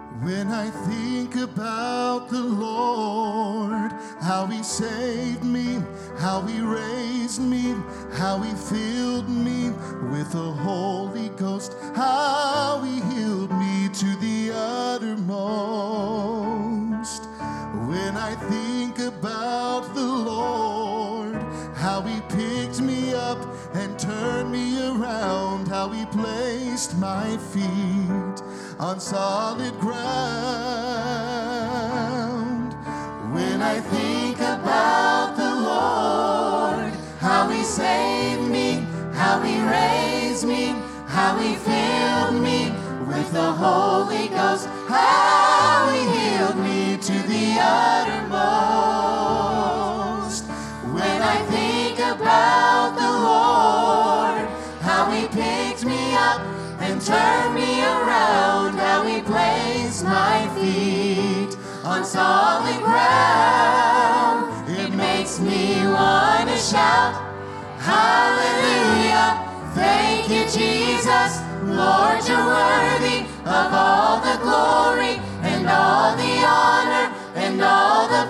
When I think about the Lord, how He saved me, how He raised me, how He filled me with the Holy Ghost, how He healed me to the uttermost. When I think about the Lord, how He picked me up and turned me around, how He placed my feet on solid ground. When I think about the Lord, how He saved me, how He raised me, how He filled me with the Holy Ghost, how He healed me to the uttermost. When I think about the Lord, how He picked me up and turned me around, how He placed my feet on solid ground, it makes me want to shout, hallelujah, thank you, Jesus. Lord, you're worthy of all the glory and all the honor and all the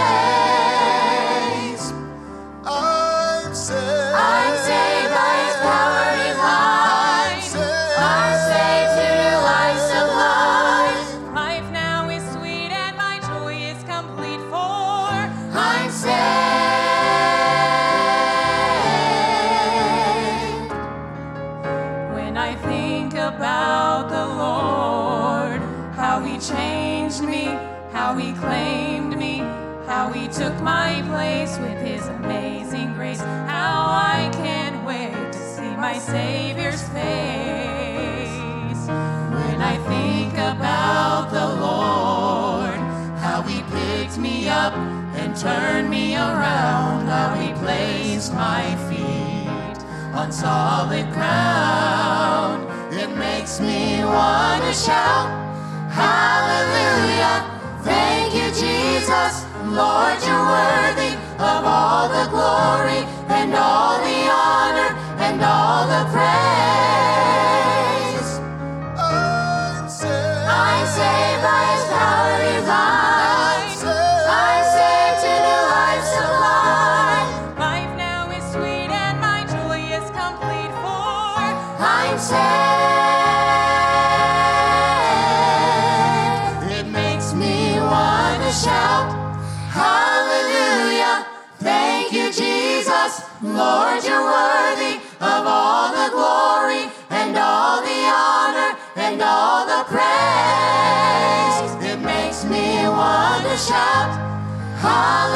praise. I'm saved by His power divine. I'm saved to new life sublime. Life now is sweet and my joy is complete, for I'm saved. when I think about the Lord, how He changed me, how He claimed me, how He took my place with His amazing grace, how I can't wait to see my Savior's face. When I think about the Lord, how He picked me up and turned me around, how He placed my feet on solid ground, it makes me want to shout, hallelujah, thank you, Jesus. Lord, you're worthy of all the glory and all the honor and all the praise. I'm saved by His power divine. I'm saved to new life sublime. Life now is sweet and my joy is complete, for I'm saved. It makes me want to shout, hallelujah, thank you, Jesus. Lord, you're worthy of all the glory and all the honor and all the praise. It makes me want to shout, hallelujah.